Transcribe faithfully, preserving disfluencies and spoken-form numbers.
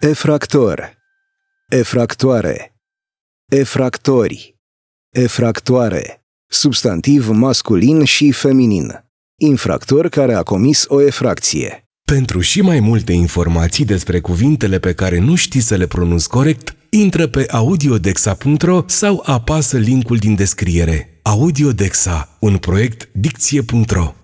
Efractor, efractoare, efractori, efractoare, substantiv masculin și feminin, infractor care a comis o efracție. Pentru și mai multe informații despre cuvintele pe care nu știi să le pronunți corect, intră pe audiodexa punct ro sau apasă linkul din descriere. Audiodexa, un proiect dicție punct ro.